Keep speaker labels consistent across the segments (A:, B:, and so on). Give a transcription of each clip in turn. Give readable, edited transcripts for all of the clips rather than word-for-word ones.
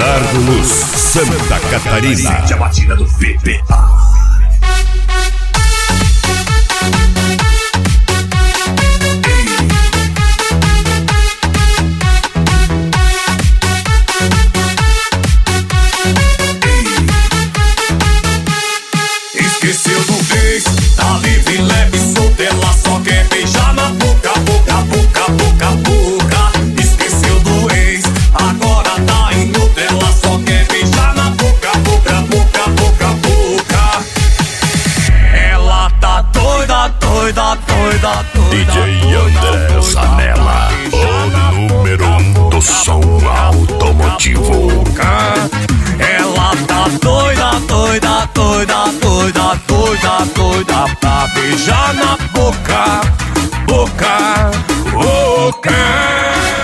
A: Abelardo Luz, Santa Catarina.
B: Sente a batida do VPA.
C: Esqueceu do ex, tá livre, leve, solta, ela só quer beijar na boca, boca, boca, boca, boca. Esqueceu do ex, agora tá em outra, ela só quer beijar na boca, boca, boca, boca, boca. Ela tá doida, doida, doida, doida.
A: DJ André Zanella, o número 1 do som automotivo.
C: Ela tá doida, doida, doida, doida, doida, doida pra beijar na boca, boca, boca.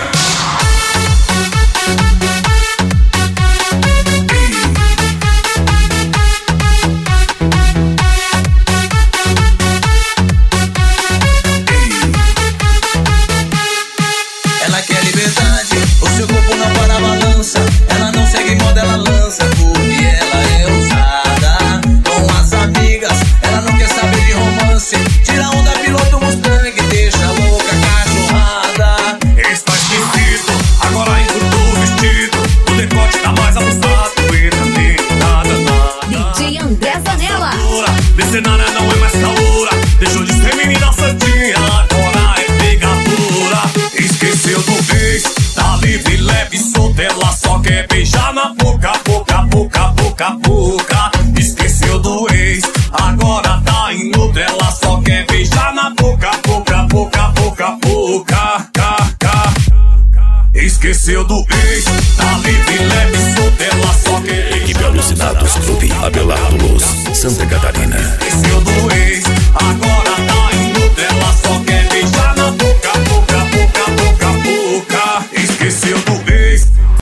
D: Ela quer liberdade, o seu corpo não para a balança. Ela não segue moda, ela lança, porque ela é ousada. Com as amigas, ela não quer saber de romance. Tira onda, piloto Mustang, deixa a louca cachorrada.
C: Está esquisito, agora encurtou o vestido. O decote tá mais abusado e também nada, nada.
E: DJ André Zanella.
C: Mercenária não é mais calura, deixou de ser menina santinha, agora é pegadura. Esqueceu do ex, tá livre, leve, solta, ela só quer beijar na boca, boca, boca, boca, boca. Esqueceu do ex, agora tá em outra, ela só quer beijar na boca, boca, boca, boca, boca, ca. Esqueceu do ex, tá livre, leve, solta, ela só quer
A: Equipe Alucinados Clube Abelardo Luz, Santa Catarina.